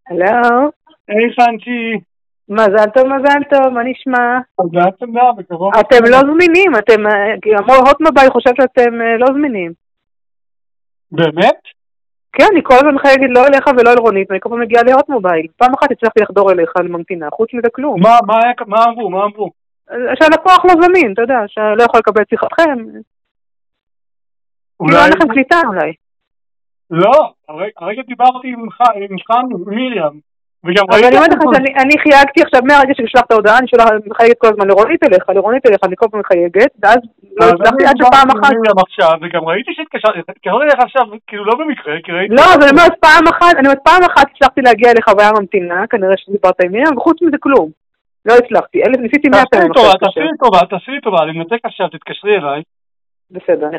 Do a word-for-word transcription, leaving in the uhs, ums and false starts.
הלו? היי חנצ'י. מזל טוב, מזל טוב, מה נשמע? תודה, תודה, בקרוב. אתם לא זמינים, אתם, אמרו הוטמובייל חושב שאתם לא זמינים. באמת? כן, אני כל הזמן חייבת להגיד לא אליך ולא אל רונית, ואני כל פעם מגיעה להוטמובייל. פעם אחת הצלחתי לחדור אליך לממתינה, חוץ מזה כלום. מה, מה, מה אמרו, מה אמרו? שהלקוח לא זמין, אתה יודע, שלא יכול לקבל את שיחתכם. כאילו אין לכם קליטה אולי. לא, הרגע דיברתי עם חן ומיריam. אבל אני אומרת לך שאני חייגתי עכשיו מהרגע ששלח את ההודעה, אני מחייגת כל הזמן לרונית אליך, לרונית אליך, אני כל פעם מחייגת, ואז לא הצלחתי עד שפעם אחת... עכשיו, וגם ראיתי שהתקשרתי אליך עכשיו, כאילו לא במקרה, כי ראיתי... לא, אבל אני אומרת פעם אחת, אני אומרת פעם אחת הצלחתי להגיע אליך והיה ממתינה, כנראה שדיברת עם מיריam, וחוץ מזה כלום. לא הצלחתי, ניסיתי מאה פעמים. תעשי לי טובה, תעשי לי טובה, אני מנתק עכשיו, תתקשרי אליי. בסדר.